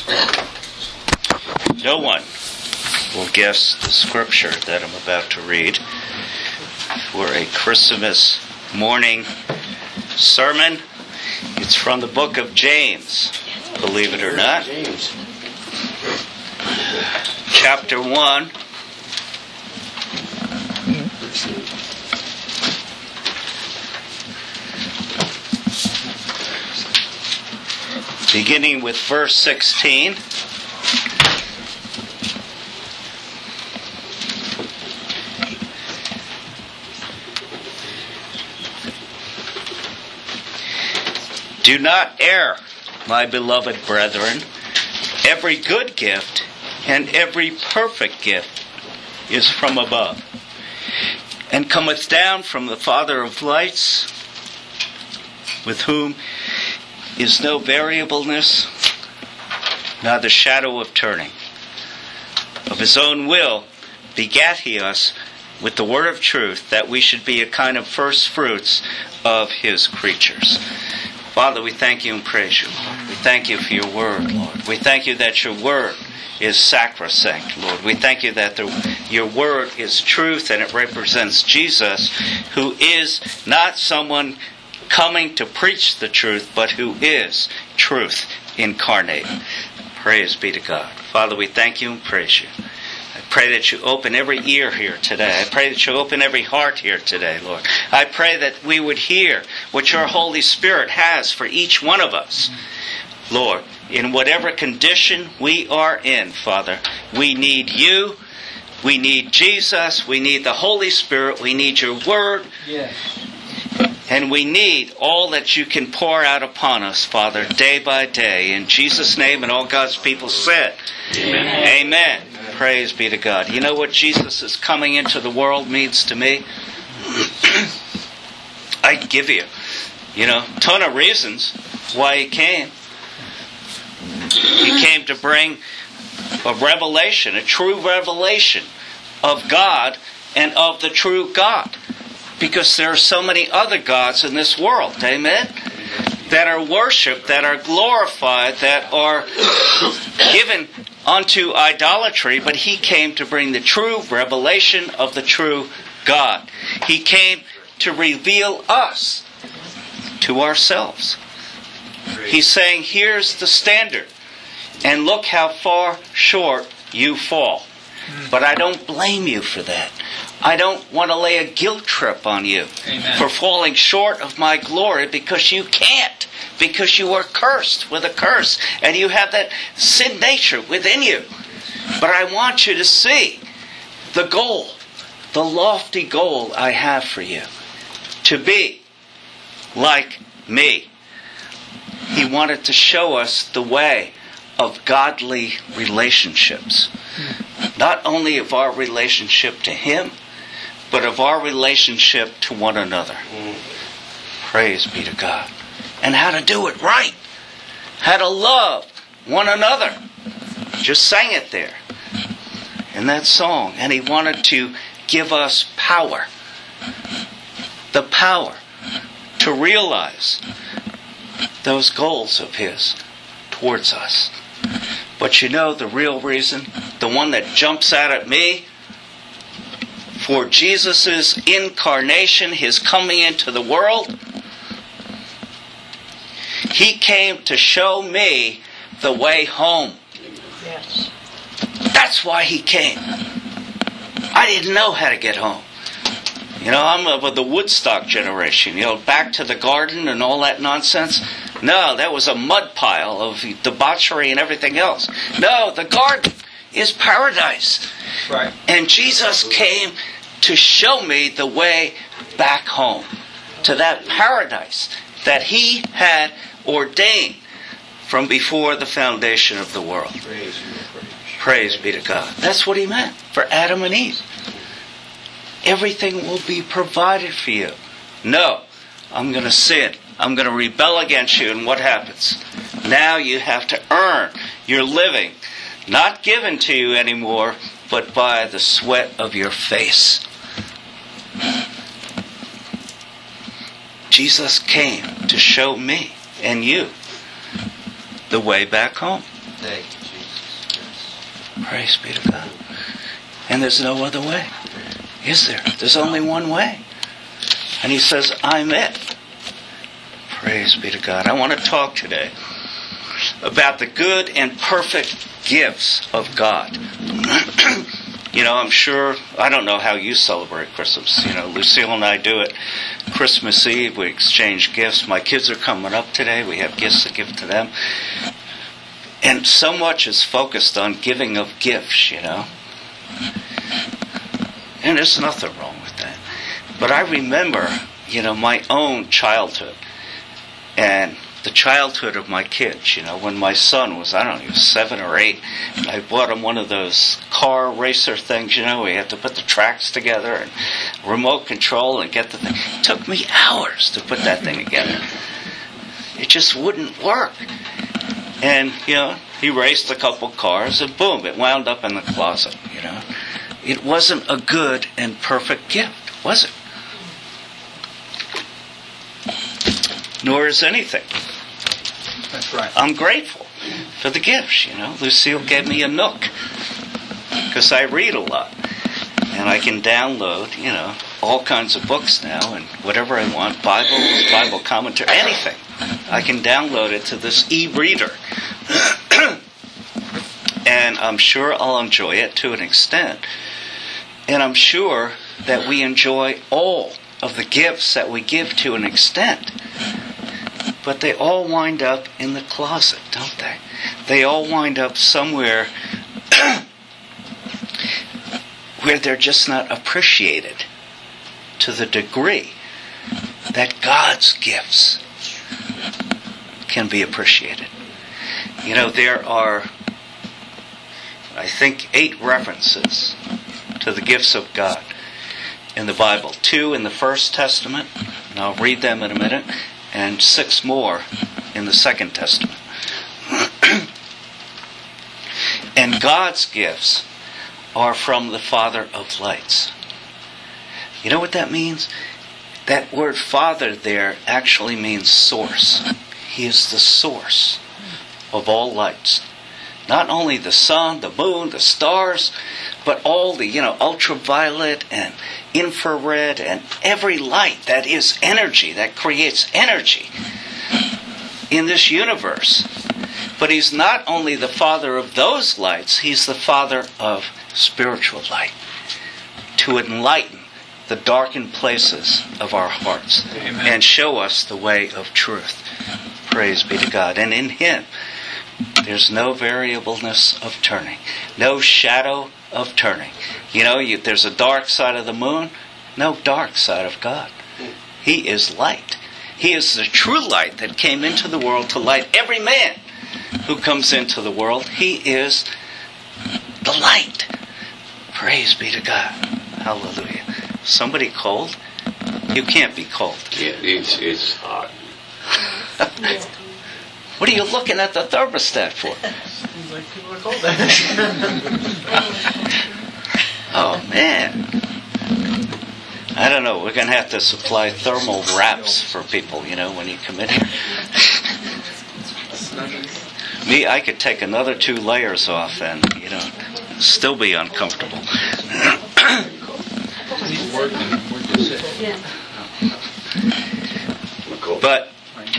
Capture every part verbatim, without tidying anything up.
No one will guess the scripture that I'm about to read for a Christmas morning sermon. It's from the book of James, believe it or not. James. Chapter one. Beginning with verse sixteen. Do not err, my beloved brethren. Every good gift and every perfect gift is from above, and cometh down from the Father of lights, with whom is no variableness, neither shadow of turning. Of his own will begat he us with the word of truth, that we should be a kind of first fruits of his creatures. Father, we thank you and praise you, Lord. We thank you for your word, Lord. We thank you that your word is sacrosanct, Lord. We thank you that the, your word is truth, and it represents Jesus, who is not someone coming to preach the truth, but who is truth incarnate. Praise be to God. Father, we thank you and praise you. I pray that you open every ear here today. I pray that you open every heart here today, Lord. I pray that we would hear what your Holy Spirit has for each one of us. Lord, in whatever condition we are in, Father, we need you. We need Jesus. We need the Holy Spirit. We need your word. Yes. And we need all that you can pour out upon us, Father, day by day. In Jesus' name, and all God's people said, Amen. Amen. Amen. Praise be to God. You know what Jesus is coming into the world means to me? I give you, you know, a ton of reasons why he came. He came to bring a revelation, a true revelation of God and of the true God. Because there are so many other gods in this world, amen? That are worshipped, that are glorified, that are given unto idolatry. But he came to bring the true revelation of the true God. He came to reveal us to ourselves. He's saying, here's the standard. And look how far short you fall. But I don't blame you for that. I don't want to lay a guilt trip on you Amen. For falling short of my glory, because you can't. Because you are cursed with a curse. And you have that sin nature within you. But I want you to see the goal, the lofty goal I have for you. To be like me. He wanted to show us the way of godly relationships. Not only of our relationship to him, but of our relationship to one another. Mm. Praise be to God. And how to do it right. How to love one another. Just sang it there in that song. And he wanted to give us power. The power to realize those goals of his towards us. But you know the real reason, the one that jumps out at me, for Jesus' incarnation, his coming into the world, he came to show me the way home. Yes. That's why he came. I didn't know how to get home. You know, I'm of the Woodstock generation, you know, back to the garden and all that nonsense. No, that was a mud pile of debauchery and everything else. No, the garden is paradise. Right. And Jesus came to show me the way back home, to that paradise that he had ordained from before the foundation of the world. Praise, Praise be to God. That's what he meant for Adam and Eve. Everything will be provided for you. No, I'm going to sin. I'm going to rebel against you. And what happens? Now you have to earn your living. Not given to you anymore, but by the sweat of your face. Jesus came to show me and you the way back home. Thank you, Jesus. Yes. Praise be to God. And there's no other way. Is there? There's only one way. And he says, I'm it. Praise be to God. I want to talk today about the good and perfect gifts of God. You know, I'm sure, I don't know how you celebrate Christmas. You know, Lucille and I do it Christmas Eve. We exchange gifts. My kids are coming up today. We have gifts to give to them. And so much is focused on giving of gifts, you know. And there's nothing wrong with that. But I remember, you know, my own childhood and the childhood of my kids. You know, when my son was, I don't know, he was seven or eight, I bought him one of those car racer things, you know, we had to put the tracks together and remote control and get the thing. It took me hours to put that thing together. It just wouldn't work. And, you know, he raced a couple cars and boom, it wound up in the closet, you know. It wasn't a good and perfect gift, was it? Nor is anything. That's right. I'm grateful for the gifts, you know. Lucille gave me a Nook because I read a lot. And I can download, you know, all kinds of books now and whatever I want, Bibles, Bible commentary, anything. I can download it to this e-reader. And I'm sure I'll enjoy it to an extent. And I'm sure that we enjoy all of the gifts that we give to an extent. But they all wind up in the closet, don't they? They all wind up somewhere where they're just not appreciated to the degree that God's gifts can be appreciated. You know, there are, I think, eight references to the gifts of God in the Bible. Two in the First Testament, and I'll read them in a minute, and six more in the Second Testament. And God's gifts are from the Father of lights. You know what that means? That word Father there actually means source. He is the source of all lights. Not only the sun, the moon, the stars, but all the, you know, ultraviolet and infrared and every light that is energy, that creates energy in this universe. But He's not only the Father of those lights, He's the Father of spiritual light to enlighten the darkened places of our hearts. Amen. And show us the way of truth. Praise be to God. And in Him, there's no variableness of turning, no shadow of turning. You know, you, there's a dark side of the moon, no dark side of God. He is light. He is the true light that came into the world to light every man who comes into the world. He is the light. Praise be to God. Hallelujah. Somebody cold? You can't be cold. Yeah, it's, it's hot. What are you looking at the thermostat for? Like people are cold. Oh, man. I don't know. We're going to have to supply thermal wraps for people, you know, when you come in here. Me, I could take another two layers off and, you know, still be uncomfortable. But,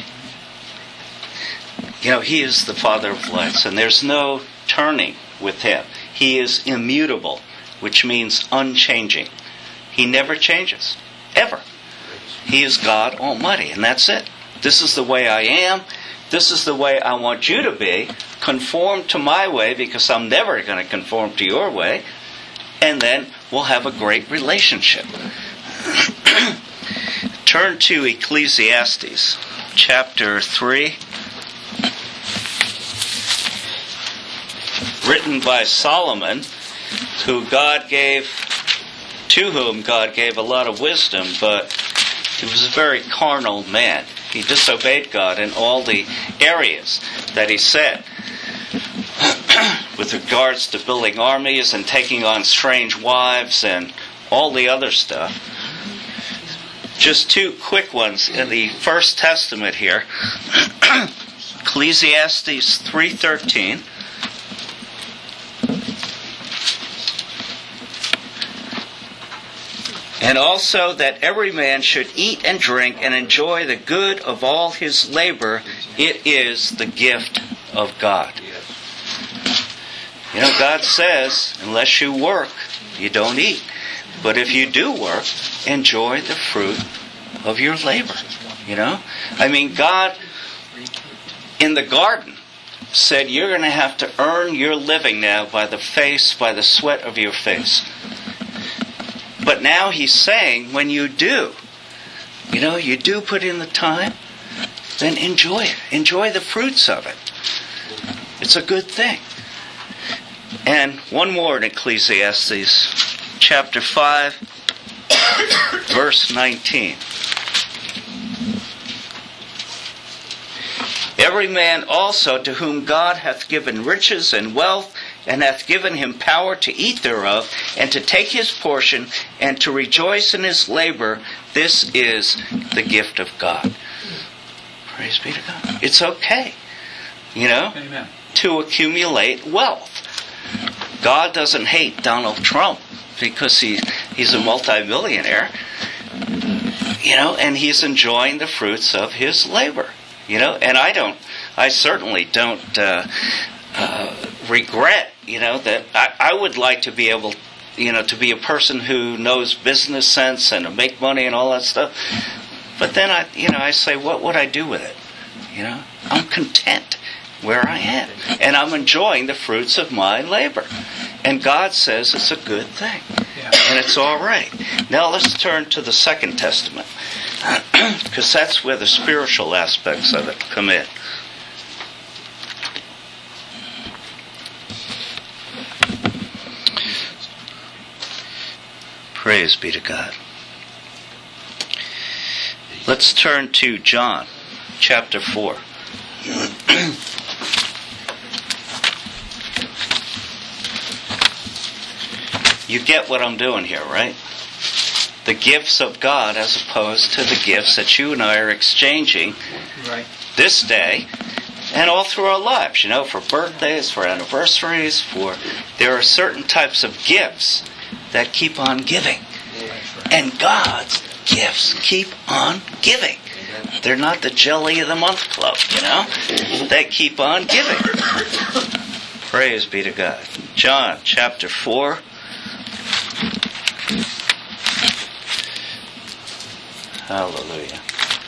you know, He is the Father of lights, and there's no turning with Him. He is immutable, which means unchanging. He never changes, ever. He is God Almighty, and that's it. This is the way I am. This is the way I want you to be. Conform to my way, because I'm never going to conform to your way. And then we'll have a great relationship. Turn to Ecclesiastes, chapter three. Written by Solomon, who God gave, to whom God gave a lot of wisdom, but he was a very carnal man. He disobeyed God in all the areas that He said, with regards to building armies and taking on strange wives and all the other stuff. Just two quick ones in the First Testament here. Ecclesiastes three thirteen. And also that every man should eat and drink and enjoy the good of all his labor. It is the gift of God. You know, God says, unless you work, you don't eat. But if you do work, enjoy the fruit of your labor. You know? I mean, God, in the garden, said you're going to have to earn your living now by the face, by the sweat of your face. But now he's saying, when you do, you know, you do put in the time, then enjoy it. Enjoy the fruits of it. It's a good thing. And one more in Ecclesiastes, chapter five, verse nineteen. Every man also to whom God hath given riches and wealth, and hath given him power to eat thereof, and to take his portion, and to rejoice in his labor, this is the gift of God. Praise be to God. It's okay, you know, Amen. to accumulate wealth. God doesn't hate Donald Trump because he, he's a multimillionaire, you know, and he's enjoying the fruits of his labor, you know, and I don't, I certainly don't uh, uh, regret, you know, that I, I would like to be able, you know, to be a person who knows business sense and to make money and all that stuff. But then I, you know, I say, what would I do with it? You know, I'm content where I am, and I'm enjoying the fruits of my labor. And God says it's a good thing, Yeah. and it's all right. Now let's turn to the Second Testament, because that's where the spiritual aspects of it come in. Praise be to God. Let's turn to John chapter four. You get what I'm doing here, right? The gifts of God as opposed to the gifts that you and I are exchanging Right. this day and all through our lives. You know, for birthdays, for anniversaries, for there are certain types of gifts that keep on giving. That's right. And God's gifts keep on giving. They're not the jelly of the month club, you know? They keep on giving. Praise be to God. John chapter four. Hallelujah.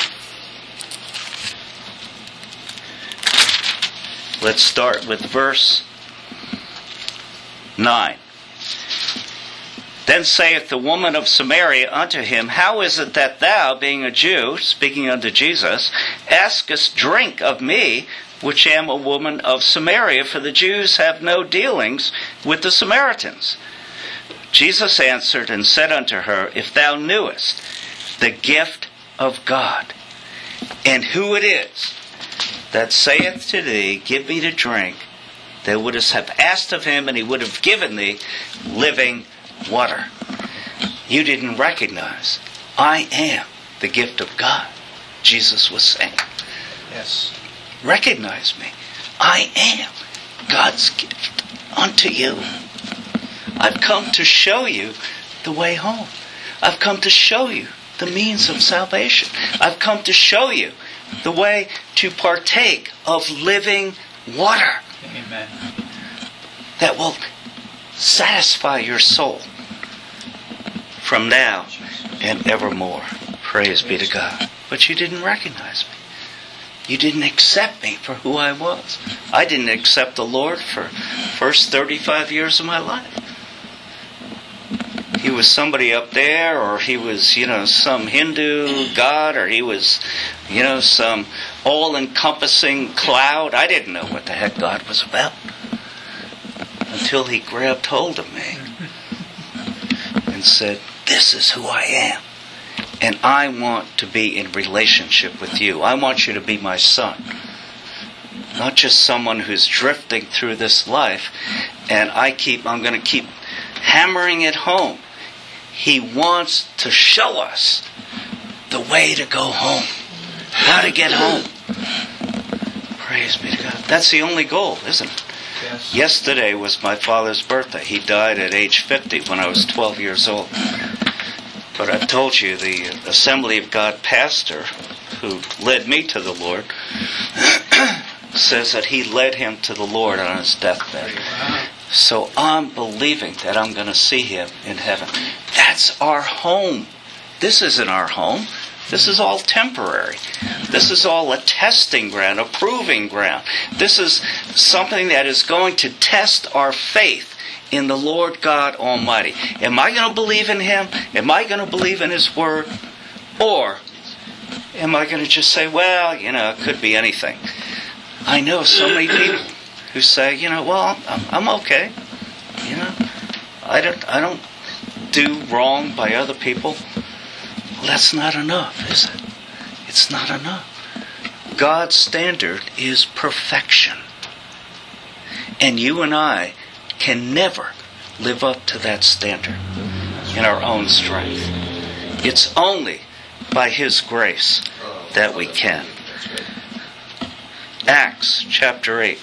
Let's start with verse nine. Then saith the woman of Samaria unto him, How is it that thou, being a Jew, speaking unto Jesus, askest drink of me, which am a woman of Samaria? For the Jews have no dealings with the Samaritans. Jesus answered and said unto her, If thou knewest the gift of God, and who it is that saith to thee, Give me to drink, thou wouldst have asked of him, and he would have given thee living water. You didn't recognize, I am the gift of God, Jesus was saying. Yes. Recognize me. I am God's gift unto you. I've come to show you the way home. I've come to show you the means of salvation. I've come to show you the way to partake of living water. Amen. That will satisfy your soul from now and evermore. Praise be to God. But you didn't recognize me. You didn't accept me for who I was. I didn't accept the Lord for the first thirty-five years of my life. He was somebody up there, or he was, you know, some Hindu god, or he was, you know, some all-encompassing cloud. I didn't know what the heck God was about until he grabbed hold of me and said, This is who I am. And I want to be in relationship with you. I want you to be my son. Not just someone who's drifting through this life. And I keep, I'm going to keep hammering it home. He wants to show us the way to go home. How to get home. Praise be to God. That's the only goal, isn't it? Yes. Yesterday was my father's birthday. He died at age fifty when I was twelve years old. But I've told you, the Assembly of God pastor who led me to the Lord says that he led him to the Lord on his deathbed. So I'm believing that I'm going to see him in heaven. That's our home. This isn't our home. This is all temporary. This is all a testing ground, a proving ground. This is something that is going to test our faith in the Lord God Almighty. Am I going to believe in Him? Am I going to believe in His Word? Or am I going to just say, well, you know, it could be anything? I know so many people who say, you know, well, I'm, I'm okay. You know, I don't, I don't do wrong by other people. Well, that's not enough, is it? It's not enough. God's standard is perfection. And you and I can never live up to that standard in our own strength. It's only by His grace that we can. Acts chapter eight.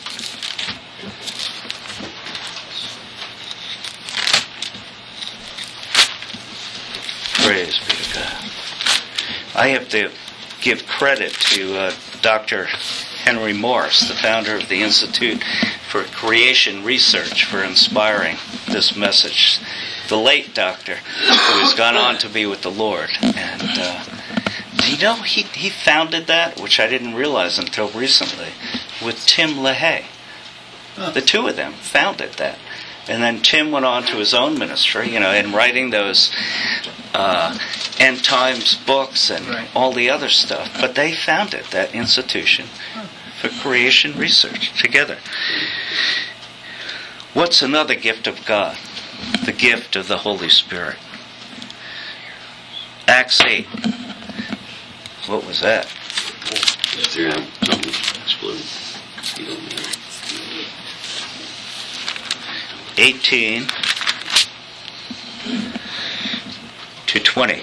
Praise be to God. I have to give credit to uh, Doctor Henry Morris, the founder of the Institute for Creation Research, for inspiring this message. The late doctor, who has gone on to be with the Lord. And uh, do you know he, he founded that, which I didn't realize until recently, with Tim LaHaye. The two of them founded that. And then Tim went on to his own ministry, you know, in writing those uh, end times books and right. all the other stuff. But they founded that institution for creation research together. What's another gift of God? The gift of the Holy Spirit. Acts eight. What was that? Yeah, something exploded. You don't know. eighteen to twenty.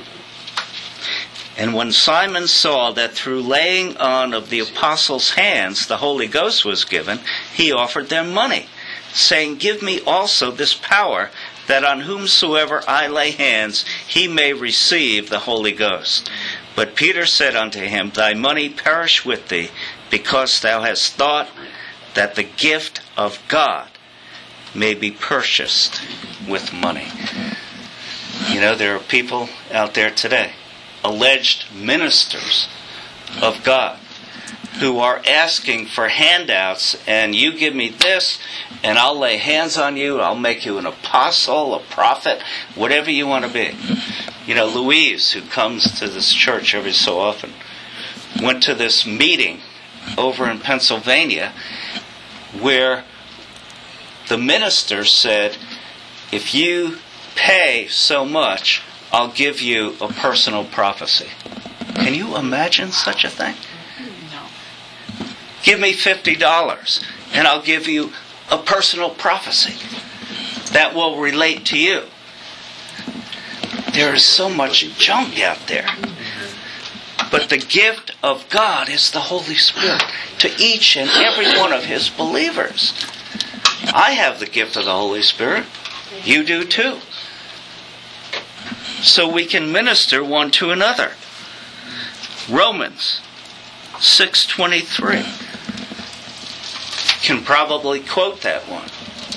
And when Simon saw that through laying on of the apostles' hands the Holy Ghost was given, he offered them money, saying, Give me also this power, that on whomsoever I lay hands, he may receive the Holy Ghost. But Peter said unto him, Thy money perish with thee, because thou hast thought that the gift of God may be purchased with money. You know, there are people out there today, alleged ministers of God, who are asking for handouts, and you give me this, and I'll lay hands on you, I'll make you an apostle, a prophet, whatever you want to be. You know, Louise, who comes to this church every so often, went to this meeting over in Pennsylvania where the minister said, if you pay so much, I'll give you a personal prophecy. Can you imagine such a thing? No. Give me fifty dollars and I'll give you a personal prophecy that will relate to you. There is so much junk out there. But the gift of God is the Holy Spirit to each and every one of His believers. I have the gift of the Holy Spirit. You do too. So we can minister one to another. Romans six twenty-three. Can probably quote that one.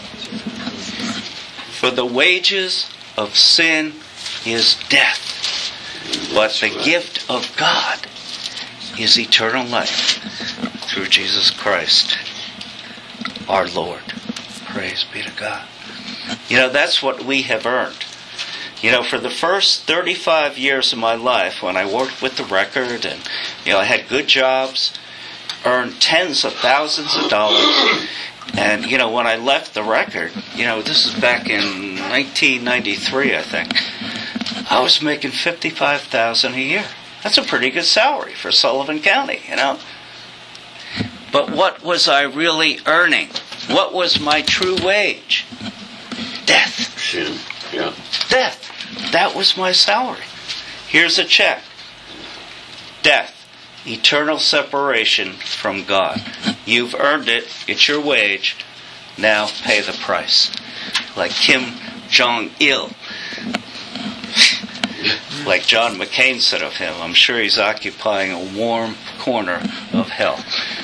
For the wages of sin is death, but the gift of God is eternal life through Jesus Christ, our Lord. Praise be to God. You know, that's what we have earned. You know, for the first thirty-five years of my life, when I worked with the record and, you know, I had good jobs, earned tens of thousands of dollars, and, you know, when I left the record, you know, this is back in nineteen ninety-three, I think, I was making fifty-five thousand dollars a year. That's a pretty good salary for Sullivan County, you know. But what was I really earning? What was my true wage? Death. Sin. Yeah. Death. That was my salary. Here's a check. Death. Eternal separation from God. You've earned it. It's your wage. Now pay the price. Like Kim Jong-il. Like John McCain said of him, I'm sure he's occupying a warm corner of hell.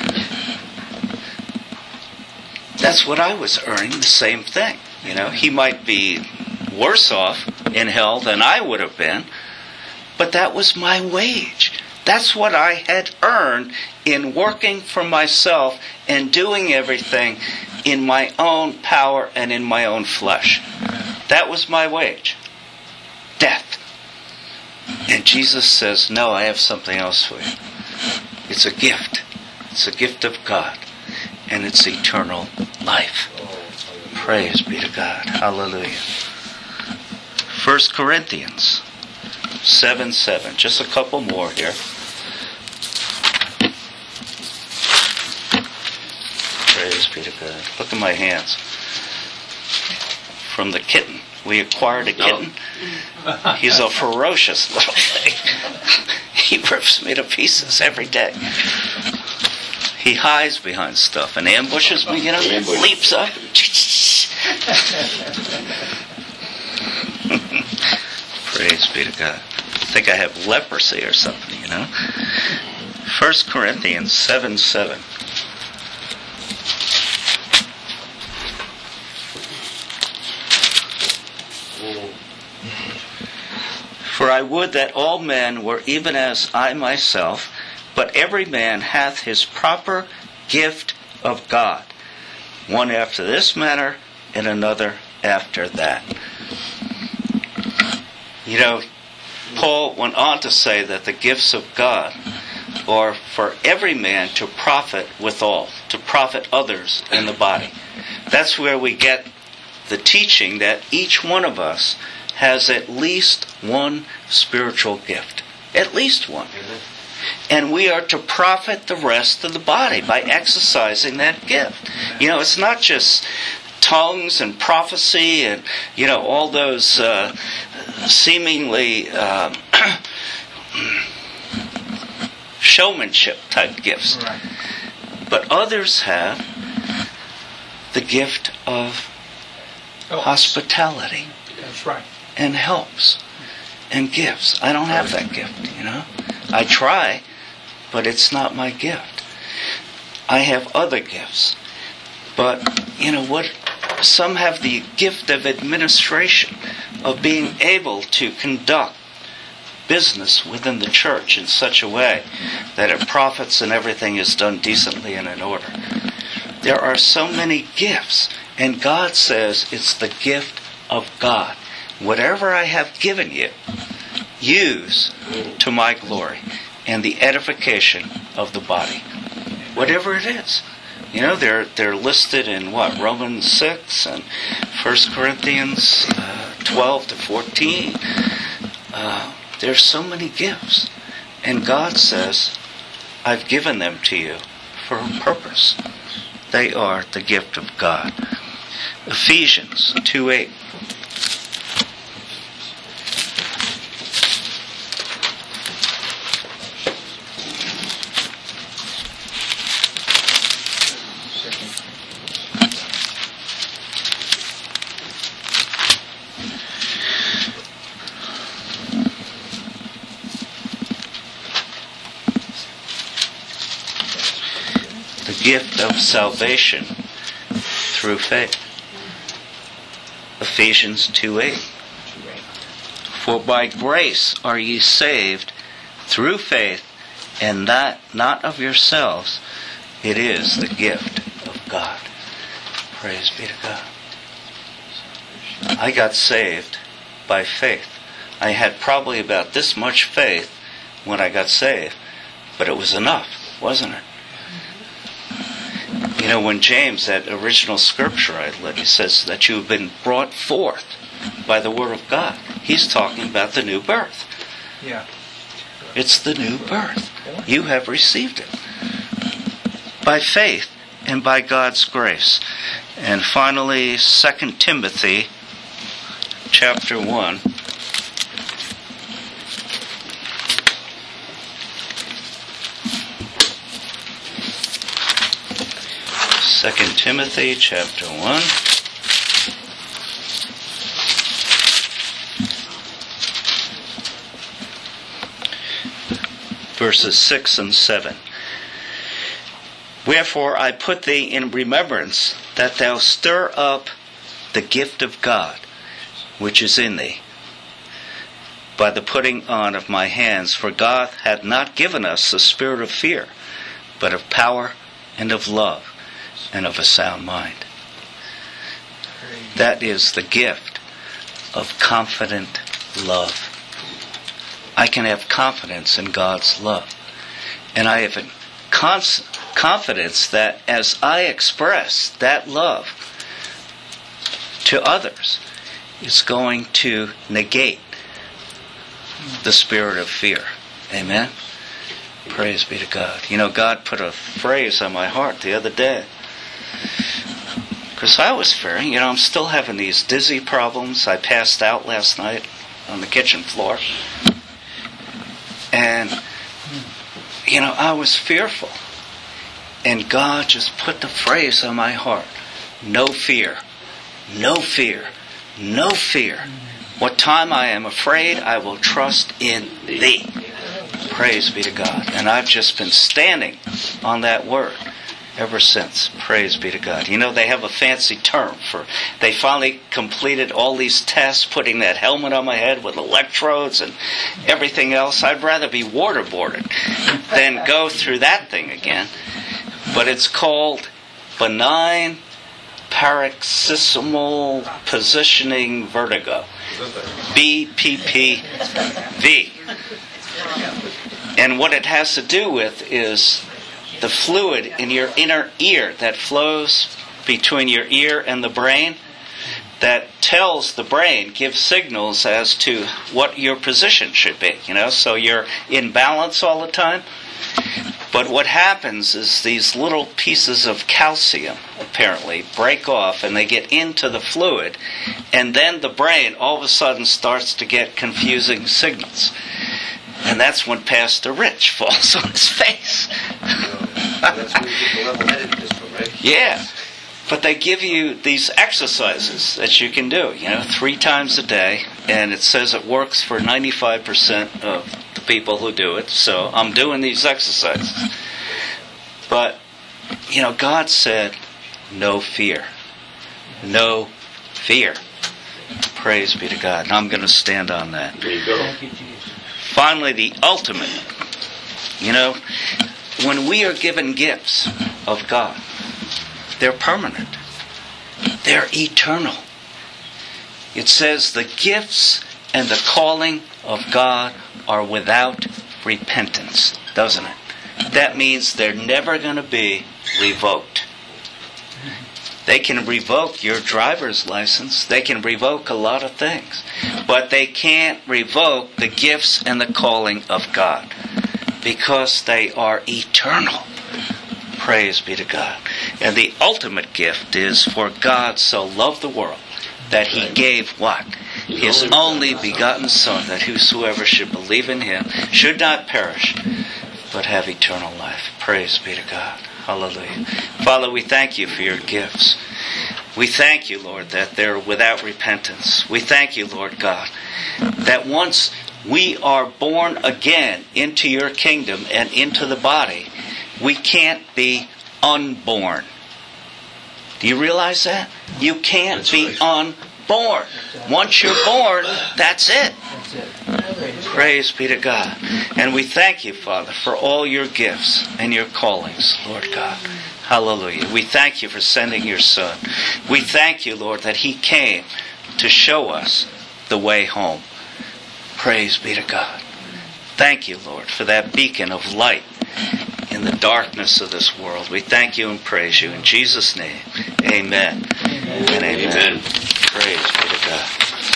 That's what I was earning, the same thing. You know, he might be worse off in hell than I would have been, but that was my wage. That's what I had earned in working for myself and doing everything in my own power and in my own flesh. That was my wage. Death. And Jesus says, no, I have something else for you. It's a gift. It's a gift of God. And it's eternal life. Praise be to God. Hallelujah. First Corinthians seven seven. Just a couple more here. Praise be to God. Look at my hands. From the kitten. We acquired a kitten. He's a ferocious little thing. He rips me to pieces every day. He hides behind stuff and ambushes me, you know, Ambush. leaps up. Praise be to God. I think I have leprosy or something, you know. First Corinthians seven seven. For I would that all men were even as I myself, but every man hath his proper gift of God, one after this manner, and another after that. You know, Paul went on to say that the gifts of God are for every man to profit withal, to profit others in the body. That's where we get the teaching that each one of us has at least one spiritual gift. At least one. And we are to profit the rest of the body by exercising that gift. You know, it's not just tongues and prophecy and, you know, all those uh, seemingly um, showmanship type gifts. Right. But others have the gift of Oh, hospitality that's right. and helps and gives. I don't have that gift, you know. I try, but it's not my gift. I have other gifts. But, you know what? Some have the gift of administration, of being able to conduct business within the church in such a way that it profits and everything is done decently and in order. There are so many gifts, and God says it's the gift of God. Whatever I have given you, use to my glory and the edification of the body. Whatever it is. You know, they're they're listed in what? Romans six and First Corinthians uh, twelve to fourteen. Uh, there's so many gifts. And God says, I've given them to you for a purpose. They are the gift of God. Ephesians two eight. Gift of salvation through faith. Ephesians two eight. For by grace are ye saved through faith, and that not of yourselves, it is the gift of God. Praise be to God. I got saved by faith. I had probably about this much faith when I got saved, but it was enough, wasn't it? You know, when James, that original scripture I read, he says that you have been brought forth by the word of God. He's talking about the new birth. Yeah. It's the new birth. You have received it by faith and by God's grace. And finally, Second Timothy chapter one. Second Timothy chapter one. verses six and seven. Wherefore I put thee in remembrance that thou stir up the gift of God, which is in thee, by the putting on of my hands. For God hath not given us the spirit of fear, but of power and of love and of a sound mind. That is the gift of confident love. I can have confidence in God's love. And I have a cons- confidence that as I express that love to others, it's going to negate the spirit of fear. Amen? Praise be to God. You know, God put a phrase on my heart the other day. Because I was fearing, you know, I'm still having these dizzy problems. I passed out last night on the kitchen floor. And, you know, I was fearful. And God just put the phrase on my heart. No fear. No fear. No fear. What time I am afraid, I will trust in thee. Praise be to God. And I've just been standing on that word ever since. Praise be to God. You know, they have a fancy term for, they finally completed all these tests, putting that helmet on my head with electrodes and everything else. I'd rather be waterboarded than go through that thing again. But it's called benign paroxysmal positioning vertigo. B P P V. And what it has to do with is the fluid in your inner ear that flows between your ear and the brain, that tells the brain, gives signals as to what your position should be, you know, so you're in balance all the time. But what happens is these little pieces of calcium apparently break off and they get into the fluid, and then the brain all of a sudden starts to get confusing signals. And that's when Pastor Rich falls on his face. That's where you get the level-headedness from, right? Yeah. But they give you these exercises that you can do, you know, three times a day. And it says it works for ninety-five percent of the people who do it. So I'm doing these exercises. But, you know, God said, no fear. No fear. Praise be to God. And I'm going to stand on that. There you go. Finally, the ultimate. You know, when we are given gifts of God, they're permanent. They're eternal. It says the gifts and the calling of God are without repentance, doesn't it? That means they're never going to be revoked. They can revoke your driver's license. They can revoke a lot of things. But they can't revoke the gifts and the calling of God, because they are eternal. Praise be to God. And the ultimate gift is, for God so loved the world that He gave what? His only begotten Son, that whosoever should believe in Him should not perish, but have eternal life. Praise be to God. Hallelujah. Father, we thank You for Your gifts. We thank You, Lord, that they're without repentance. We thank You, Lord God, that once we are born again into Your kingdom and into the body, we can't be unborn. Do you realize that? You can't That's be right. unborn. Once you're born, that's it. Praise be to God. And we thank You, Father, for all Your gifts and Your callings, Lord God. Hallelujah. We thank You for sending Your Son. We thank You, Lord, that He came to show us the way home. Praise be to God. Thank You, Lord, for that beacon of light in the darkness of this world. We thank You and praise You in Jesus' name. Amen. Amen. And amen. Amen. Praise be to God.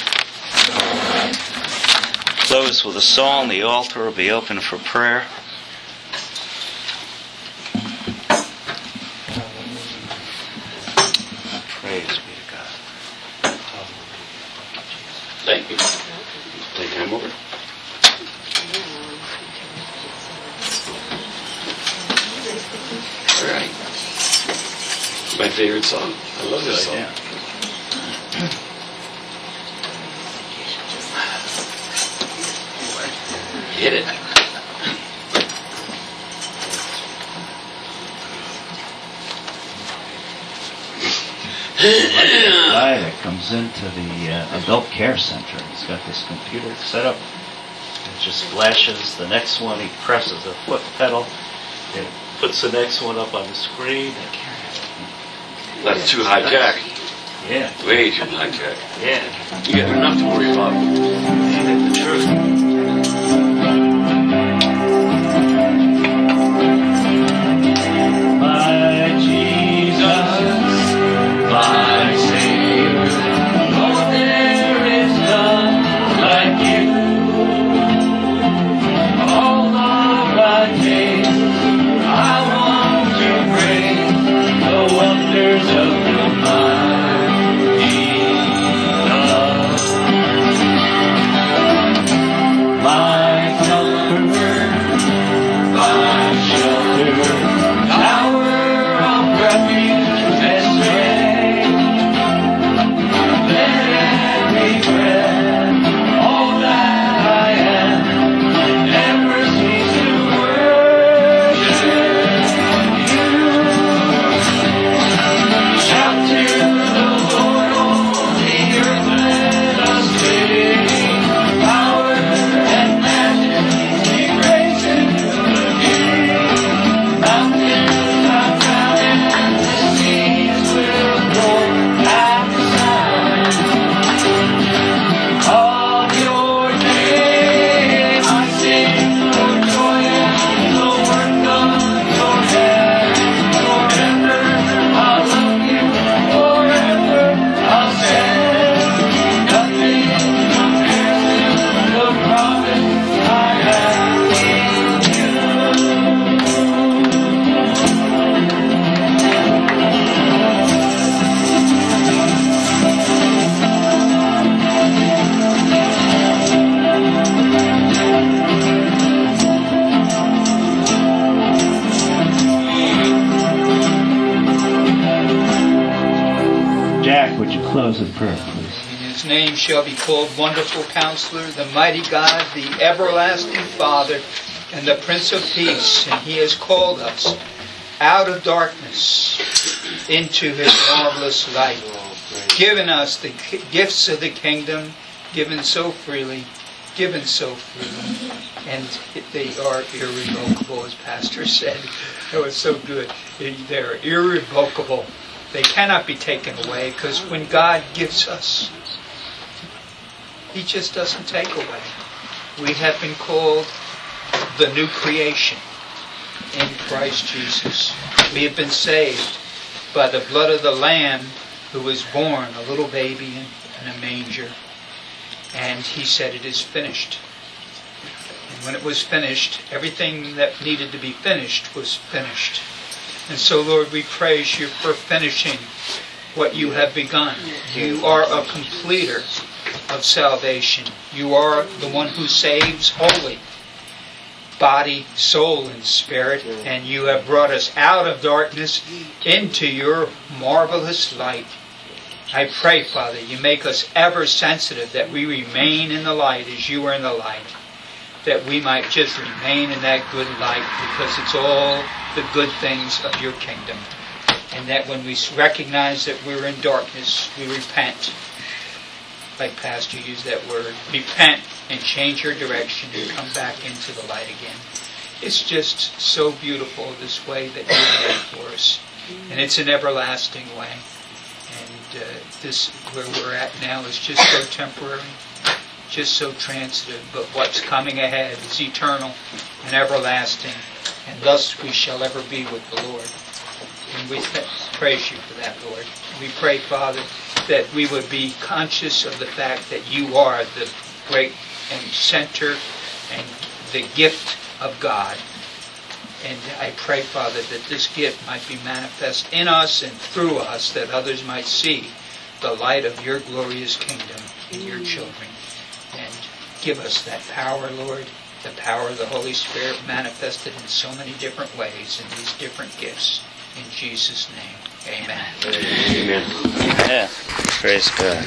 Close with a song. The altar will be open for prayer. Praise be to God. Thank you. Take time over. All right. My favorite song. I love this song. Yeah. Hit it. guy that comes into the uh, adult care center. He's got this computer set up. It just flashes the next one. He presses a foot pedal. It puts the next one up on the screen. That's too high tech. Yeah. Way too high tech. Yeah. You got enough to worry about. Ain't it the truth? My Jesus, my Savior, Lord, there is none like you. All of my days, I want to praise the wonders of the mighty love. My comforter, my shelter, tower of refuge and strength. Let every breath, all that I am, never cease to worship you. Shout to the Lord, all the earth, let us sing. Power and majesty, praise to the King. Mountains are crowded, the seas will roar at the sound of your name. I sing for joy at the work of your hands. Forever I'll love you, forever I'll stand. Nothing compares to the promise I have in you. Jack, would you close in prayer, please? And his name shall be called Wonderful Counselor, the Mighty God, the Everlasting Father, and the Prince of Peace. And he has called us out of darkness into his marvelous light, given us the ki- gifts of the kingdom, given so freely, given so freely. And they are irrevocable, as Pastor said. That was so good. They're irrevocable. They cannot be taken away, because when God gives us, he just doesn't take away. We have been called the new creation in Christ Jesus. We have been saved by the blood of the Lamb who was born, a little baby in, in a manger. And he said, it is finished. And when it was finished, everything that needed to be finished was finished. And so, Lord, we praise you for finishing what you have begun. You are a completer of salvation. You are the one who saves wholly, body, soul, and spirit. And you have brought us out of darkness into your marvelous light. I pray, Father, you make us ever sensitive that we remain in the light as you are in the light. That we might just remain in that good light, because it's all the good things of your kingdom. And that when we recognize that we're in darkness, we repent. Like Pastor used that word, repent and change your direction and come back into the light again. It's just so beautiful, this way that you made for us. And it's an everlasting way. And uh, this, where we're at now, is just so temporary, just so transitive. But what's coming ahead is eternal and everlasting. And thus we shall ever be with the Lord. And we th- praise you for that, Lord. We pray, Father, that we would be conscious of the fact that you are the great and center and the gift of God. And I pray, Father, that this gift might be manifest in us and through us, that others might see the light of your glorious kingdom in your children. And give us that power, Lord, the power of the Holy Spirit manifested in so many different ways in these different gifts. In Jesus' name, amen. Amen. Yeah. Praise God.